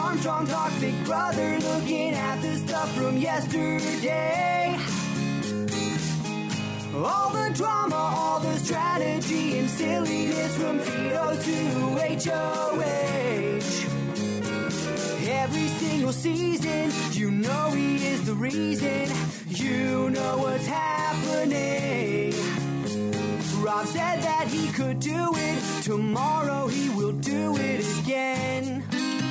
Armstrong talk, Big Brother looking at the stuff from yesterday. All the drama, all the strategy and silliness from Tito to HOH. Every single season, you know he is the reason. You know what's happening. Rob said that he could do it. Tomorrow he will do it again.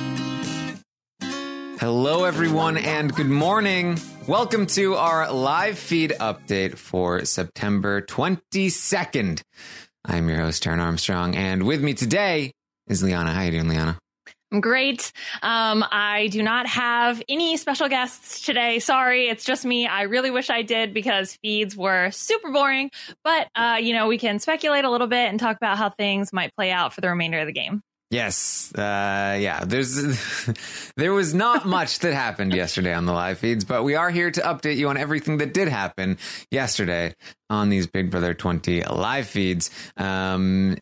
Hello, everyone, and good morning. Welcome to our live feed update for September 22nd. I'm your host, Taryn Armstrong, and with me today is Liana. How you doing, Liana? I'm great. I do not have any special guests today. Sorry, it's just me. I really wish I did because feeds were super boring. But, we can speculate a little bit and talk about how things might play out for the remainder of the game. Yes. There was not much that happened yesterday on the live feeds, but we are here to update you on everything that did happen yesterday on these Big Brother 20 live feeds. There's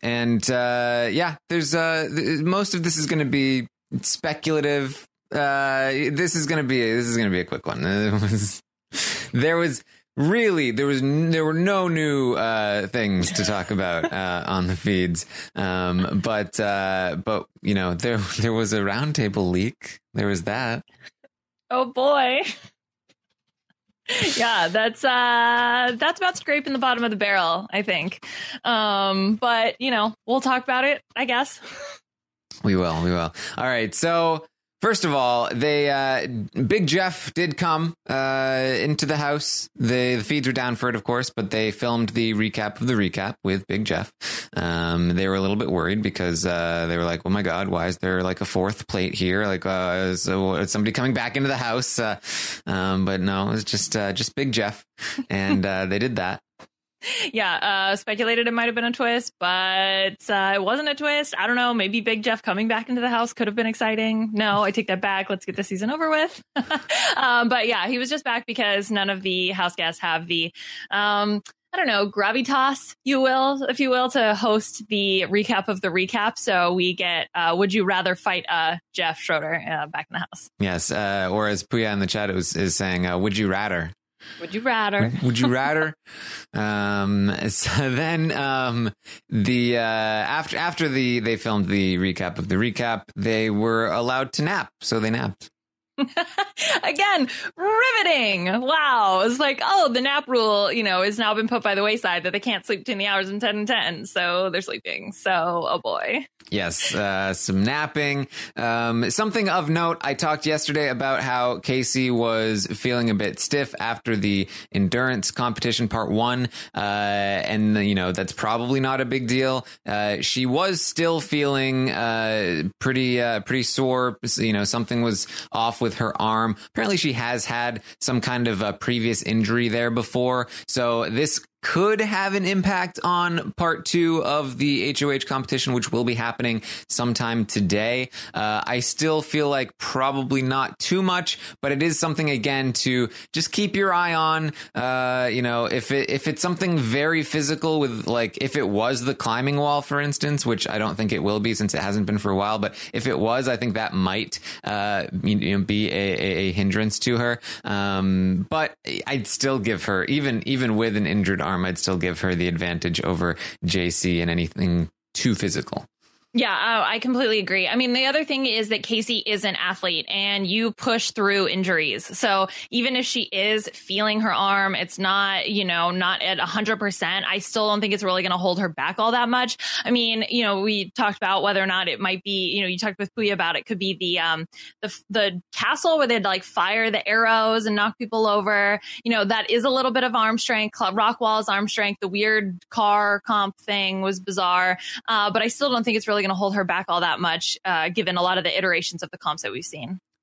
most of this is going to be speculative. This is going to be a quick one. There were no new things to talk about on the feeds, but you know, there was a roundtable leak. There was that. Oh boy, yeah, that's about scraping the bottom of the barrel, I think. But you know, we'll talk about it, I guess. We will. All right, so. First of all, Big Jeff did come into the house. The feeds were down for it, of course, but they filmed the recap of the recap with Big Jeff. They were a little bit worried because they were like, "Oh my God, why is there like a fourth plate here? Like, so is somebody coming back into the house?" But no, it was just Big Jeff, and they did that. Yeah, speculated it might have been a twist, but it wasn't a twist. I don't know. Maybe Big Jeff coming back into the house could have been exciting. No, I take that back. Let's get the season over with. But yeah, he was just back because none of the house guests have the, gravitas, if you will, to host the recap of the recap. So we get, would you rather fight Jeff Schroeder back in the house? Yes, or as Puya in the chat is saying, would you rather? Would you rather? Would you rather? So then, after they filmed the recap of the recap, they were allowed to nap, so they napped. Again, riveting. Wow. It's like, the nap rule, is now been put by the wayside that they can't sleep between the hours of 10 and 10. So they're sleeping. So, oh boy. Yes. Some napping. Something of note. I talked yesterday about how Casey was feeling a bit stiff after the endurance competition part 1. And that's probably not a big deal. She was still feeling, pretty sore. Something was off with her arm. Apparently she has had some kind of a previous injury there before. So this could have an impact on part 2 of the HOH competition, which will be happening sometime today. I still feel like probably not too much, but it is something, again, to just keep your eye on. If it's something very physical with, like, if it was the climbing wall, for instance, which I don't think it will be since it hasn't been for a while, but if it was, I think that might be a hindrance to her. But I'd still give her, even with an injured arm, I'd still give her the advantage over JC in anything too physical. Yeah, I completely agree. I mean, the other thing is that Casey is an athlete and you push through injuries. So even if she is feeling her arm, it's not, not at 100%. I still don't think it's really going to hold her back all that much. I mean, we talked about whether or not it might be, you talked with Puya about it could be the castle where they'd like fire the arrows and knock people over. That is a little bit of arm strength. Rockwall's arm strength. The weird car comp thing was bizarre. But I still don't think it's really going to hold her back all that much, given a lot of the iterations of the comps that we've seen.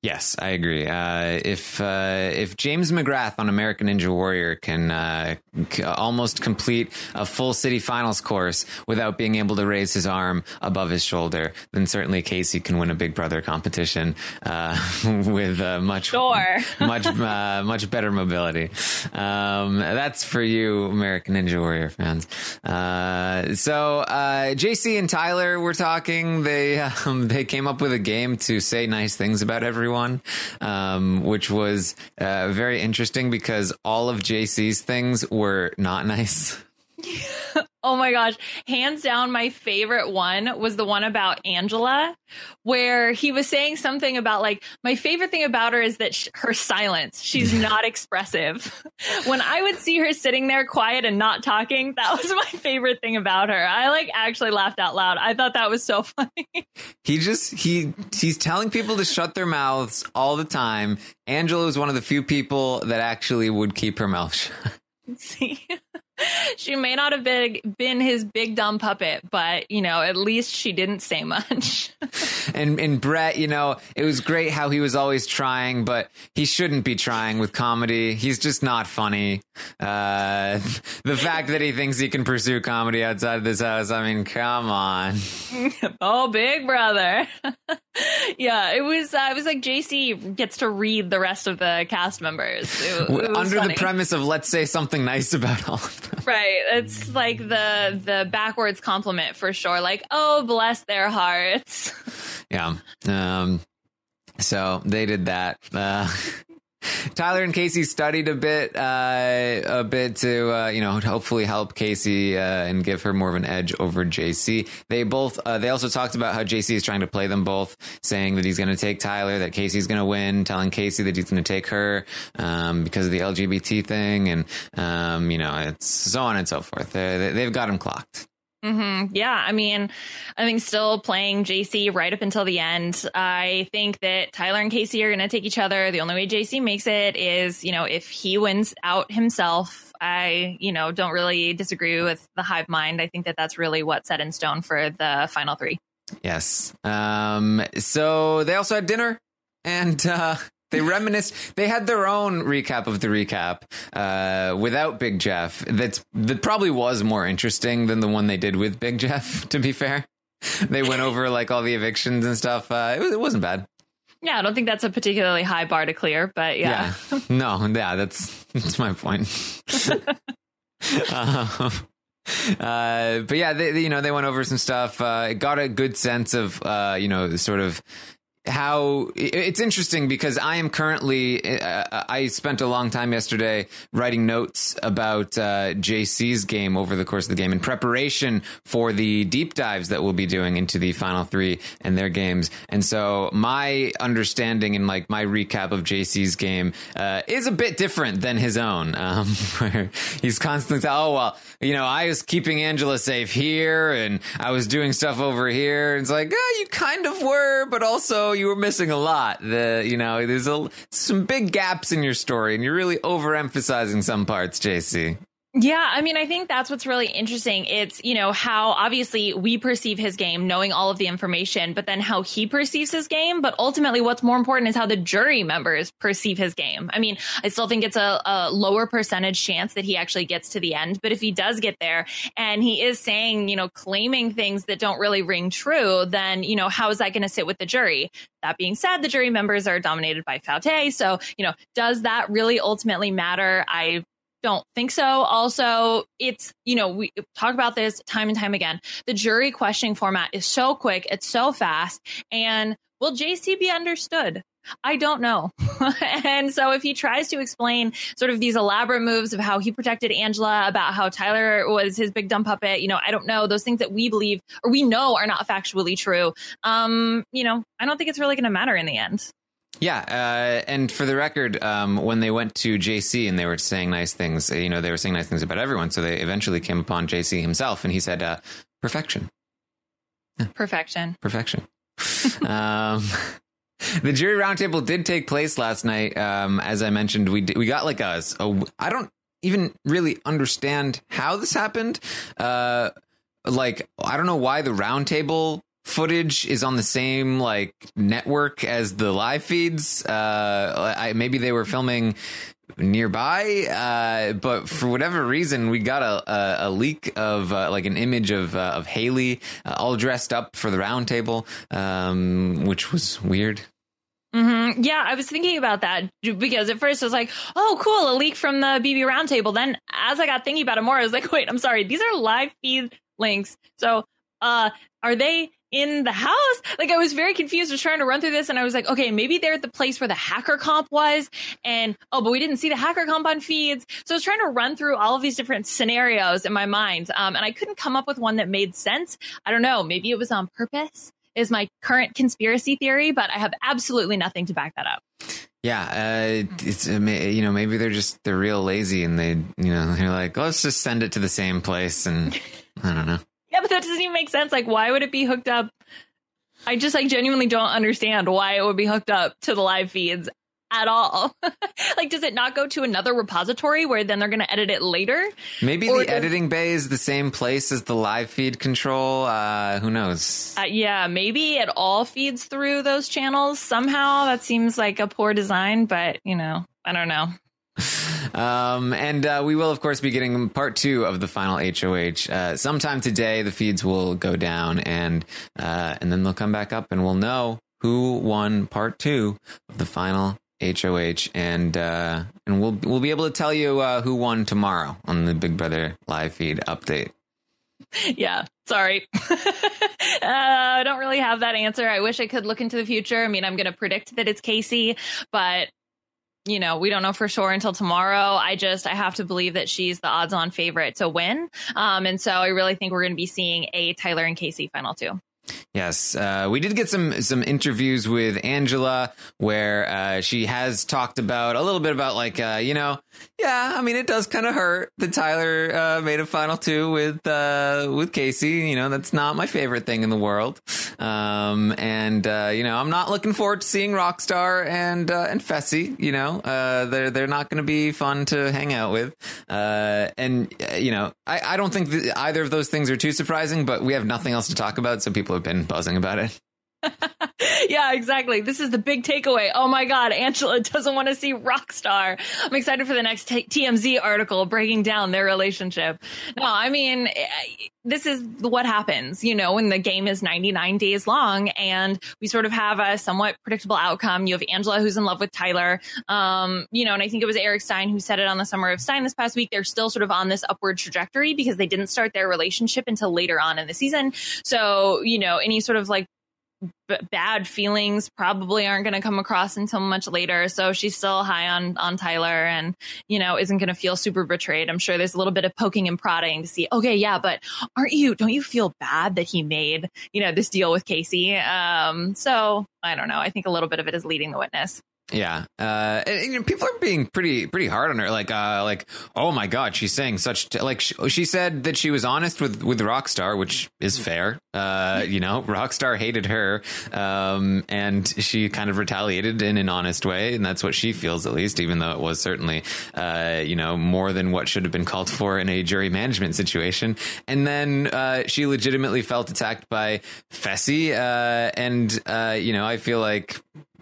Yes, I agree. If James McGrath on American Ninja Warrior can almost complete a full city finals course without being able to raise his arm above his shoulder, then certainly Casey can win a Big Brother competition with much better mobility. That's for you, American Ninja Warrior fans. So JC and Tyler were talking. They came up with a game to say nice things about everyone. Which was very interesting because all of JC's things were not nice. Oh my gosh. Hands down, my favorite one was the one about Angela, where he was saying something about like, my favorite thing about her is that her silence. She's not expressive. When I would see her sitting there quiet and not talking, that was my favorite thing about her. I like actually laughed out loud. I thought that was so funny. He's telling people to shut their mouths all the time. Angela was one of the few people that actually would keep her mouth shut. See, she may not have been his big dumb puppet, but at least she didn't say much. And Brett, it was great how he was always trying, but he shouldn't be trying with comedy. He's just not funny. The fact that he thinks he can pursue comedy outside of this house, I mean, come on. Oh, Big Brother. Yeah, it was like JC gets to read the rest of the cast members. It was under funny. The premise of let's say something nice about all of them. Right. It's like the backwards compliment for sure. Like, oh, bless their hearts. Yeah. So they did that. Tyler and Casey studied a bit to hopefully help Casey and give her more of an edge over JC. They also talked about how JC is trying to play them both, saying that he's going to take Tyler, that Casey's going to win, telling Casey that he's going to take her because of the LGBT thing, and it's so on and so forth. They've got him clocked. Mm-hmm. Yeah, I mean, I think still playing JC right up until the end. I think that Tyler and Casey are going to take each other. The only way JC makes it is, if he wins out himself. I, don't really disagree with the hive mind. I think that that's really what's set in stone for the final three. Yes. So they also had dinner and they reminisced. They had their own recap of the recap without Big Jeff. That probably was more interesting than the one they did with Big Jeff, to be fair. They went over like all the evictions and stuff. It wasn't bad. Yeah, I don't think that's a particularly high bar to clear, but yeah. No, yeah, that's my point. But yeah, they went over some stuff. Got a good sense of sort of how it's interesting because I am currently I spent a long time yesterday writing notes about JC's game over the course of the game in preparation for the deep dives that we'll be doing into the final three and their games. And so my understanding and like my recap of JC's game is a bit different than his own, where he's constantly saying, oh, well, I was keeping Angela safe here and I was doing stuff over here. It's like, you kind of were, but also you were missing a lot. There's some big gaps in your story and you're really overemphasizing some parts, JC. Yeah, I mean, I think that's what's really interesting. It's, how obviously we perceive his game, knowing all of the information, but then how he perceives his game. But ultimately, what's more important is how the jury members perceive his game. I mean, I still think it's a lower percentage chance that he actually gets to the end. But if he does get there and he is saying, claiming things that don't really ring true, then, how is that going to sit with the jury? That being said, the jury members are dominated by Faute. So, does that really ultimately matter? I don't think so. Also, it's, we talk about this time and time again. The jury questioning format is so quick. It's so fast. And will JC be understood? I don't know. And so if he tries to explain sort of these elaborate moves of how he protected Angela, about how Tyler was his big dumb puppet, I don't know, those things that we believe or we know are not factually true. I don't think it's really going to matter in the end. Yeah, and for the record, when they went to JC and they were saying nice things, they were saying nice things about everyone. So they eventually came upon JC himself, and he said, "Perfection, yeah. Perfection." The jury roundtable did take place last night. As I mentioned, we got like I don't even really understand how this happened. I don't know why the roundtable footage is on the same like network as the live feeds. Maybe they were filming nearby, but for whatever reason, we got a leak of like an image of Haley all dressed up for the round table, which was weird. Mm-hmm. Yeah, I was thinking about that because at first I was like, oh, cool, a leak from the BB Roundtable. Then as I got thinking about it more, I was like, wait, I'm sorry. These are live feed links. So are they in the house? Like, I was very confused. I was trying to run through this and I was like, okay, maybe they're at the place where the hacker comp was. And, but we didn't see the hacker comp on feeds. So I was trying to run through all of these different scenarios in my mind. And I couldn't come up with one that made sense. I don't know. Maybe it was on purpose. Is my current conspiracy theory, but I have absolutely nothing to back that up. Yeah, it's maybe they're real lazy and they're like, let's just send it to the same place, and I don't know. Yeah, but that doesn't even make sense. Like, why would it be hooked up? I genuinely don't understand why it would be hooked up to the live feeds at all. Like, does it not go to another repository where then they're going to edit it later? Maybe the editing bay is the same place as the live feed control. Who knows? Yeah, maybe it all feeds through those channels somehow. That seems like a poor design, but I don't know. And we will, of course, be getting part 2 of the final HOH. Sometime today, the feeds will go down and then they'll come back up and we'll know who won part 2 of the final HOH, and we'll be able to tell you who won tomorrow on the Big Brother live feed update. Yeah, sorry. I don't really have that answer. I wish I could look into the future. I mean, I'm going to predict that it's Casey, but we don't know for sure until tomorrow. I have to believe that she's the odds-on favorite to win. And so I really think we're going to be seeing a Tyler and Casey final 2. Yes, we did get some interviews with Angela where she has talked about a little bit about like, I mean, it does kind of hurt that Tyler made a final 2 with Casey. That's not my favorite thing in the world. I'm not looking forward to seeing Rockstar and Fessy. They're not going to be fun to hang out with. I don't think that either of those things are too surprising, but we have nothing else to talk about, so people have been buzzing about it. Yeah, exactly. This is the big takeaway. Oh my God, Angela doesn't want to see Rockstar. I'm excited for the next TMZ article breaking down their relationship. No, I mean, this is what happens, when the game is 99 days long and we sort of have a somewhat predictable outcome. You have Angela who's in love with Tyler. And I think it was Eric Stein who said it on the Summer of Stein this past week. They're still sort of on this upward trajectory because they didn't start their relationship until later on in the season. So, any sort of like bad feelings probably aren't going to come across until much later. So she's still high on Tyler and, isn't going to feel super betrayed. I'm sure there's a little bit of poking and prodding to see, okay, yeah, but don't you feel bad that he made, this deal with Casey? So I don't know. I think a little bit of it is leading the witness. Yeah. And people are being pretty hard on her. Like, oh my God, she's saying she said that she was honest with Rockstar, which is fair. Rockstar hated her. And she kind of retaliated in an honest way. And that's what she feels, at least, even though it was certainly, more than what should have been called for in a jury management situation. And then, she legitimately felt attacked by Fessy. I feel like,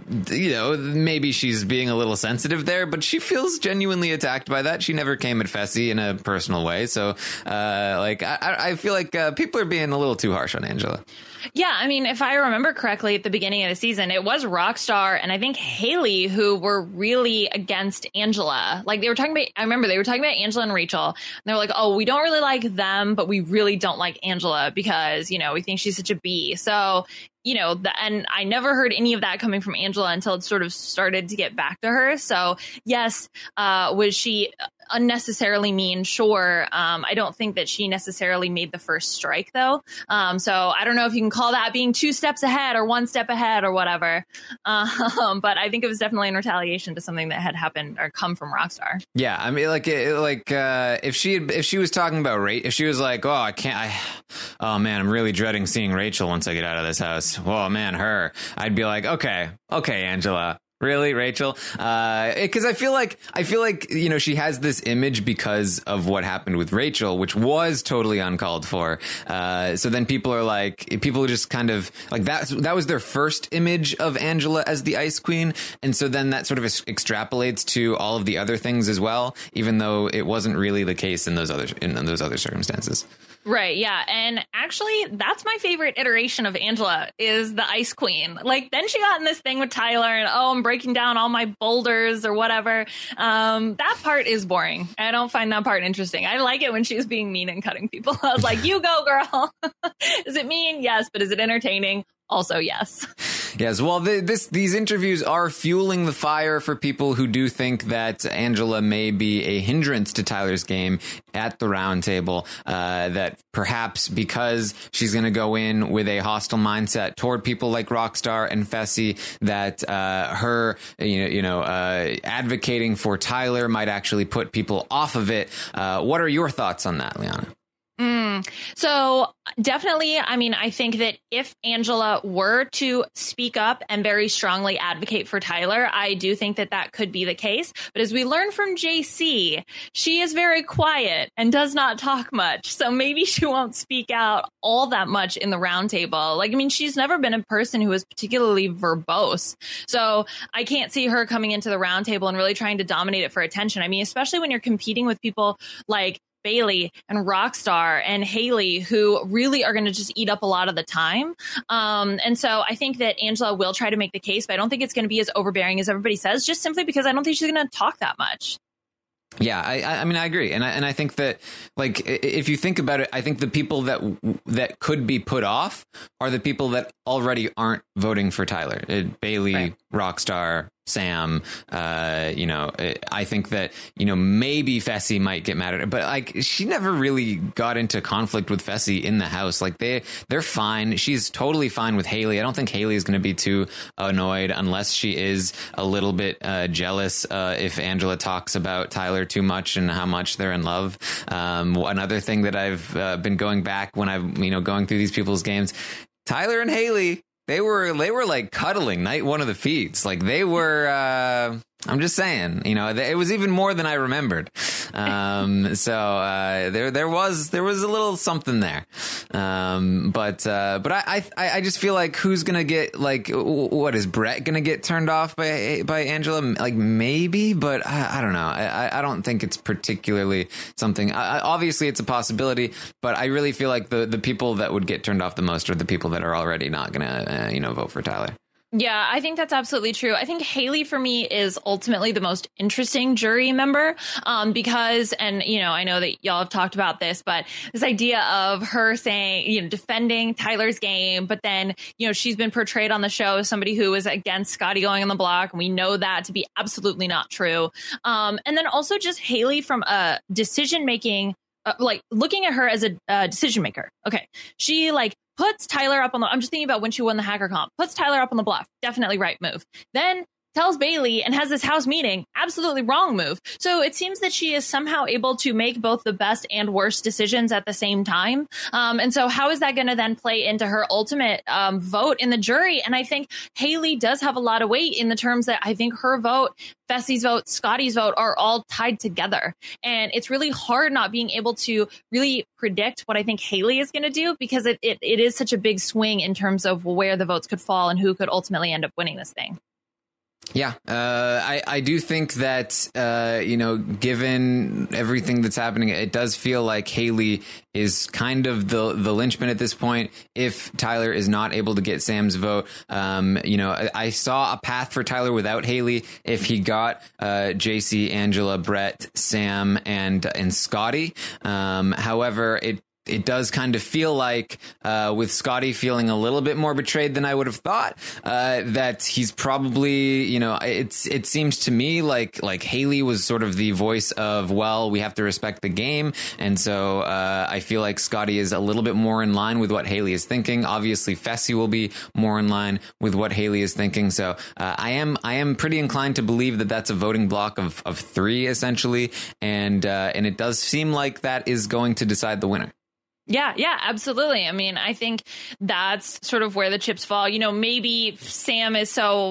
maybe she's being a little sensitive there, but she feels genuinely attacked by that. She never came at Fessy in a personal way. So, I feel like people are being a little too harsh on Angela. Yeah, I mean, if I remember correctly, at the beginning of the season, it was Rockstar and I think Haley who were really against Angela. Like I remember they were talking about Angela and Rachel. And they were like, oh, we don't really like them, but we really don't like Angela because, we think she's such a bee. So, and I never heard any of that coming from Angela until it sort of started to get back to her. So, yes, was she unnecessarily mean? Sure. I don't think that she necessarily made the first strike, though. So I don't know if you can call that being 2 steps ahead or 1 step ahead or whatever. But I think it was definitely in retaliation to something that had happened or come from Rockstar. Yeah, I mean, if she was talking about if she was like, oh man, I'm really dreading seeing Rachel once I get out of this house. Oh man, her. I'd be like, okay, Angela. Really, Rachel? Because I feel like she has this image because of what happened with Rachel, which was totally uncalled for. So then people just kind of like that was their first image of Angela as the Ice Queen, and so then that sort of extrapolates to all of the other things as well, even though it wasn't really the case in those other circumstances. Right. Yeah. And actually, that's my favorite iteration of Angela is the Ice Queen. Like, then she got in this thing with Tyler and, I'm breaking down all my boulders or whatever. That part is boring. I don't find that part interesting. I like it when she's being mean and cutting people. I was like, you go, girl. Is it mean? Yes. But is it entertaining? Also, yes. Yes. Well, these interviews are fueling the fire for people who do think that Angela may be a hindrance to Tyler's game at the round table, that perhaps because she's going to go in with a hostile mindset toward people like Rockstar and Fessy, that her advocating for Tyler might actually put people off of it. What are your thoughts on that, Liana? So definitely, I mean, I think that if Angela were to speak up and very strongly advocate for Tyler, I do think that that could be the case. But as we learned from JC, she is very quiet and does not talk much. So maybe she won't speak out all that much in the roundtable. Like, I mean, she's never been a person who is particularly verbose. So I can't see her coming into the roundtable and really trying to dominate it for attention. I mean, especially when you're competing with people like Bailey and Rockstar and Haley, who really are going to just eat up a lot of the time. And so I think that Angela will try to make the case, but I don't think it's going to be as overbearing as everybody says, just simply because I don't think she's going to talk that much. Yeah, I mean, I agree. And I think that, like, if you think about it, I think the people that could be put off are the people that already aren't voting for Tyler. Bailey, right. Rockstar, Sam, I think that, maybe Fessy might get mad at her, but like she never really got into conflict with Fessy in the house. Like they're fine. She's totally fine with Haley. I don't think Haley is going to be too annoyed unless she is a little bit jealous if Angela talks about Tyler too much and how much they're in love. Another thing that I've been going back when I've, going through these people's games, Tyler and Haley, they were like cuddling night one of the feeds. Like they were, I'm just saying, it was even more than I remembered. There was a little something there. But I just feel like who's going to get, like, what is Brett going to get turned off by Angela? Like maybe, but I don't know. I don't think it's particularly something. Obviously it's a possibility, but I really feel like the people that would get turned off the most are the people that are already not going to, vote for Tyler. Yeah, I think that's absolutely true. I think Haley, for me, is ultimately the most interesting jury member because, and, I know that y'all have talked about this, but this idea of her saying, defending Tyler's game, but then, she's been portrayed on the show as somebody who is against Scotty going on the block. And we know that to be absolutely not true. And then also just Haley from a decision making, like looking at her as a decision maker. Okay. She puts Tyler up on I'm just thinking about when she won the hacker comp, puts Tyler up on the bluff. Definitely right move. Then tells Bailey and has this house meeting. Absolutely wrong move. So it seems that she is somehow able to make both the best and worst decisions at the same time. And so how is that going to then play into her ultimate vote in the jury? And I think Haley does have a lot of weight in the terms that I think her vote, Fessy's vote, Scotty's vote are all tied together. And it's really hard not being able to really predict what I think Haley is going to do because it is such a big swing in terms of where the votes could fall and who could ultimately end up winning this thing. Yeah, I do think that, given everything that's happening, it does feel like Haley is kind of the linchpin at this point. If Tyler is not able to get Sam's vote, I saw a path for Tyler without Haley if he got JC, Angela, Brett, Sam, and Scotty. However, it does kind of feel like, with Scotty feeling a little bit more betrayed than I would have thought, that he's probably, it seems to me like Haley was sort of the voice of, well, we have to respect the game. And so, I feel like Scotty is a little bit more in line with what Haley is thinking. Obviously, Fessy will be more in line with what Haley is thinking. So, I am pretty inclined to believe that that's a voting block of 3 essentially. And it does seem like that is going to decide the winner. Yeah, absolutely. I mean, I think that's sort of where the chips fall. Maybe Sam is so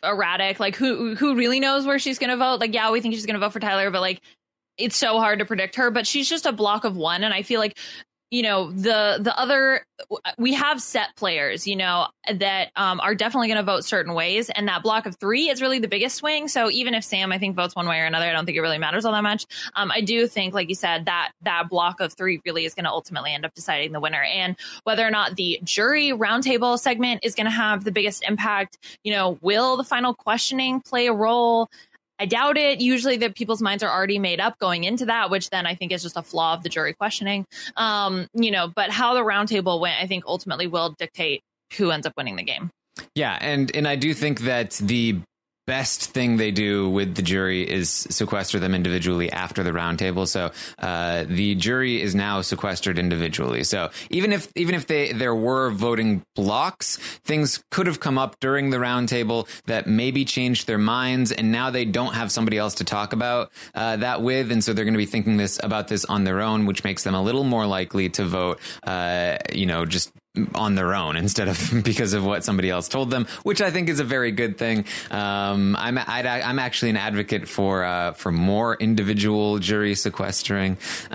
erratic. Like who really knows where she's going to vote? Like, yeah, we think she's going to vote for Tyler, but like, it's so hard to predict her, but she's just a block of one. And I feel like, you know, the other, we have set players, you know, that are definitely going to vote certain ways. And that block of three is really the biggest swing. So even if Sam, I think, votes one way or another, I don't think it really matters all that much. I do think, like you said, that block of three really is going to ultimately end up deciding the winner. And whether or not the jury roundtable segment is going to have the biggest impact, you know, will the final questioning play a role? I doubt it. Usually that people's minds are already made up going into that, which then I think is just a flaw of the jury questioning. You know, but how the roundtable went, I think ultimately will dictate who ends up winning the game. Yeah, and I do think that the best thing they do with the jury is sequester them individually after the roundtable. So the jury is now sequestered individually. So even if there were voting blocks, things could have come up during the roundtable that maybe changed their minds, and now they don't have somebody else to talk about that with, and so they're going to be thinking about this on their own, which makes them a little more likely to vote, you know, just on their own instead of because of what somebody else told them, which I think is a very good thing. I'm actually an advocate for more individual jury sequestering,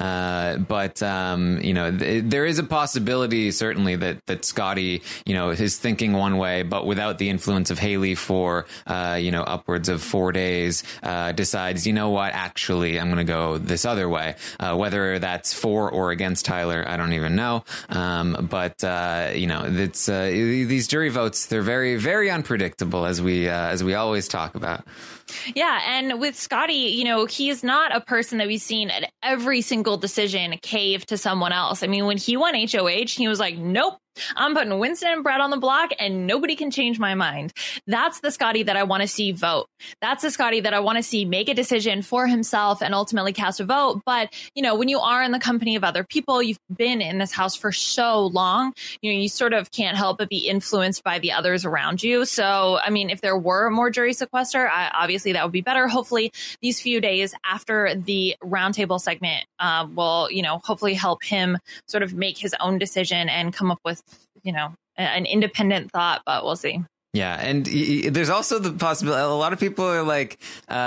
but you know, there is a possibility certainly that Scotty, you know, is thinking one way, but without the influence of Haley for you know, upwards of 4 days, decides, you know what, actually I'm going to go this other way. Whether that's for or against Tyler, I don't even know. But you know, it's these jury votes, they're very, very unpredictable, as we always talk about. Yeah. And with Scotty, you know, he is not a person that we've seen at every single decision cave to someone else. I mean, when he won HOH, he was like, nope, I'm putting Winston and Brett on the block and nobody can change my mind. That's the Scotty that I want to see vote. That's the Scotty that I want to see make a decision for himself and ultimately cast a vote. But, you know, when you are in the company of other people, you've been in this house for so long, you know, you sort of can't help but be influenced by the others around you. So, I mean, if there were more jury sequester, obviously that would be better. Hopefully these few days after the roundtable segment will, you know, hopefully help him sort of make his own decision and come up with, you know, an independent thought, but we'll see. Yeah, and there's also the possibility. A lot of people are like,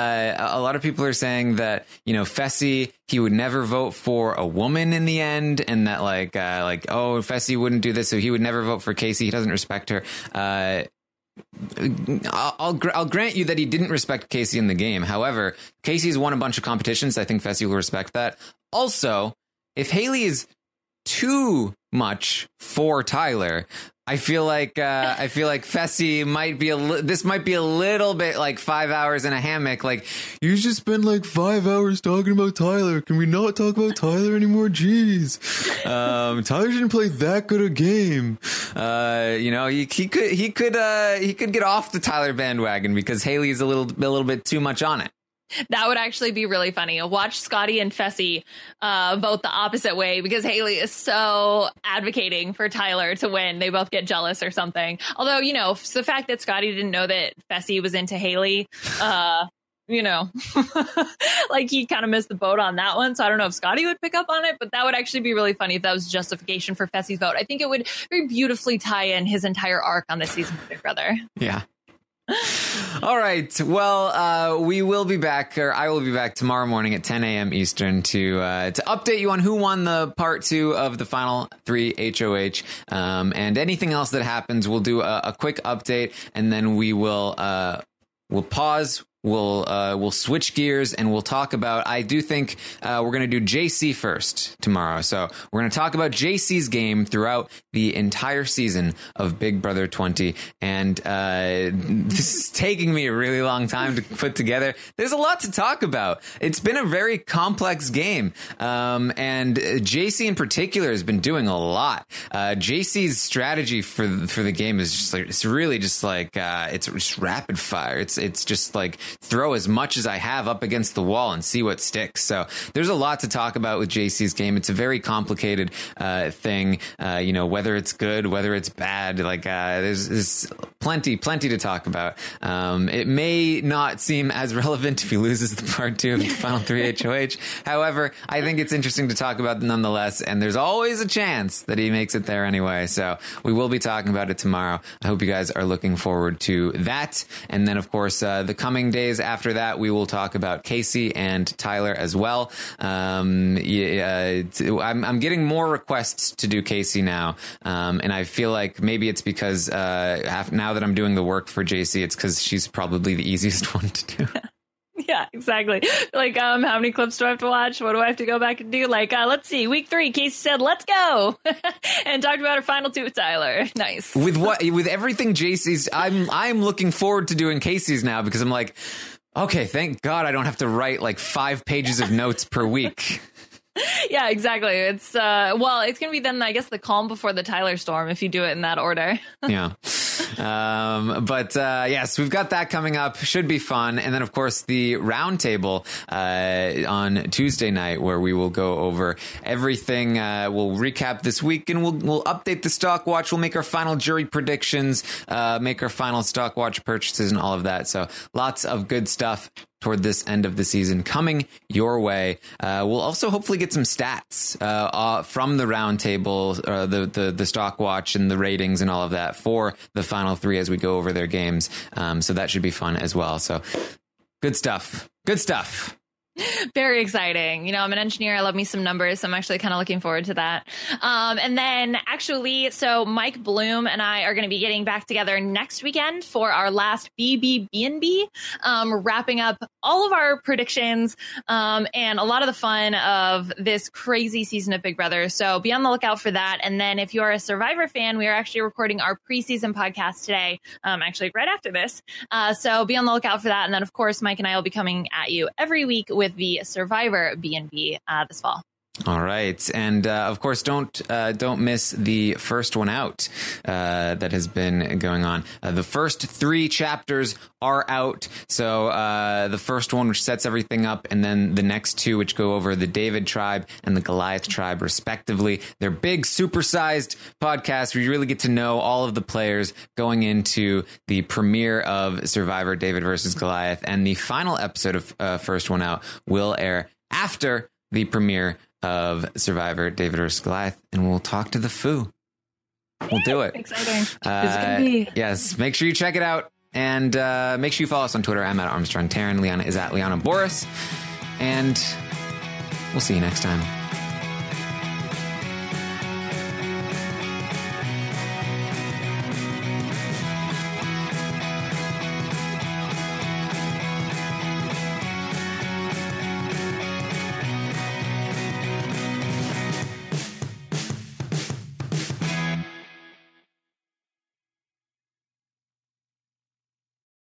a lot of people are saying that, you know, Fessy, he would never vote for a woman in the end, and that like, oh, Fessy wouldn't do this, so he would never vote for Casey. He doesn't respect her. I'll grant you that he didn't respect Casey in the game. However, Casey's won a bunch of competitions. I think Fessy will respect that. Also, if Haley is too much for Tyler, I feel like Fessy might be this might be a little bit like 5 hours in a hammock. Like, you just spent like 5 hours talking about Tyler. Can we not talk about Tyler anymore? Jeez. Tyler didn't play that good a game. You know, he could get off the Tyler bandwagon because Haley's a little bit too much on it. That would actually be really funny. Watch Scotty and Fessy vote the opposite way because Haley is so advocating for Tyler to win. They both get jealous or something. Although, you know, the fact that Scotty didn't know that Fessy was into Haley, you know, like he kind of missed the boat on that one. So I don't know if Scotty would pick up on it, but that would actually be really funny if that was justification for Fessy's vote. I think it would very beautifully tie in his entire arc on this season of Big Brother. Yeah. All right. Well, we will be back, or I will be back tomorrow morning at 10 a.m. Eastern to update you on who won the part 2 of the final 3 HOH, and anything else that happens. We'll do a quick update, and then we'll pause. We'll switch gears and we'll talk about, I do think we're going to do JC first tomorrow. So we're going to talk about JC's game throughout the entire season of Big Brother 20. And this is taking me a really long time to put together. There's a lot to talk about. It's been a very complex game. And JC in particular has been doing a lot. JC's strategy for the game is just like, it's really just like, it's rapid fire. It's just like, throw as much as I have up against the wall and see what sticks. So there's a lot to talk about with JC's game. It's a very complicated thing, whether it's good, whether it's bad, there's plenty to talk about. It may not seem as relevant if he loses the part 2 of the final 3 HOH. However, I think it's interesting to talk about nonetheless, and there's always a chance that he makes it there anyway. So we will be talking about it tomorrow. I hope you guys are looking forward to that. And then, of course, the coming days after that, we will talk about Casey and Tyler as well. I'm getting more requests to do Casey now. And I feel like maybe it's because now that I'm doing the work for JC, it's because she's probably the easiest one to do. Yeah, exactly. How many clips do I have to watch? What do I have to go back and do? Let's see. Week 3, Casey said, let's go. And talked about her final 2 with Tyler. Nice. With everything JC's, I'm looking forward to doing Casey's now because I'm like, okay, thank God I don't have to write 5 pages of notes per week. Yeah, exactly. It's it's gonna be then, I guess, the calm before the Tyler storm if you do it in that order. Yeah. Yes, we've got that coming up. Should be fun. And then, of course, the roundtable on Tuesday night, where we will go over everything. We'll recap this week, and we'll update the stock watch. We'll make our final jury predictions, make our final stock watch purchases, and all of that. So lots of good stuff toward this end of the season coming your way. We'll also hopefully get some stats from the roundtable, the stock watch and the ratings and all of that for the final 3 as we go over their games. So that should be fun as well. So good stuff. Good stuff. Very exciting. I'm an engineer. I love me some numbers. So I'm actually kind of looking forward to that. And then so Mike Bloom and I are going to be getting back together next weekend for our last BBB&B, wrapping up all of our predictions and a lot of the fun of this crazy season of Big Brother. So be on the lookout for that. And then if you're a Survivor fan, we are actually recording our preseason podcast today, actually right after this. So be on the lookout for that. And then, of course, Mike and I will be coming at you every week with the Survivor B&B this fall. All right. And of course, don't miss the first one out that has been going on. The first 3 chapters are out. So the first one, which sets everything up, and then the next 2, which go over the David tribe and the Goliath tribe, respectively. They're big, supersized podcasts where you really get to know all of the players going into the premiere of Survivor David versus Goliath. And the final episode of First One Out will air after the premiere of Survivor David vs. Goliath, and we'll talk to the Foo. We'll do it. Exciting. It's gonna be. Yes, make sure you check it out, and make sure you follow us on Twitter. I'm at Armstrong Taryn. Liana is at Liana Boris, and we'll see you next time.